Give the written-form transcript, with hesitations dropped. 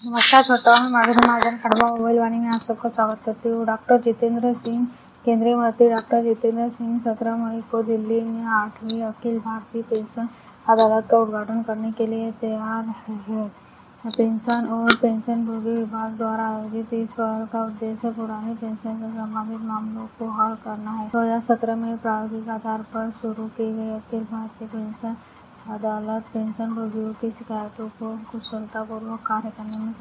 नमस्कार छोटा, मैं माधुरी महाजन खड़वा मोबाइल वाणी में आप सबका स्वागत करती हूँ। डॉक्टर जितेंद्र सिंह, केंद्रीय मंत्री डॉक्टर जितेंद्र सिंह 17 मई को दिल्ली में 8वीं अखिल भारतीय पेंशन अदालत का उद्घाटन करने के लिए तैयार है। पेंशन और पेंशनभोगी विभाग द्वारा आयोजित इस पहल का उद्देश्य पुरानी पेंशन से संबंधित मामलों को हल करना है। 2017 में प्रायोगिक आधार पर शुरू की गई अखिल भारतीय पेंशन अदालत पेंशनभोगियों की शिकायतों को कुशलतापूर्वक कार्य करने में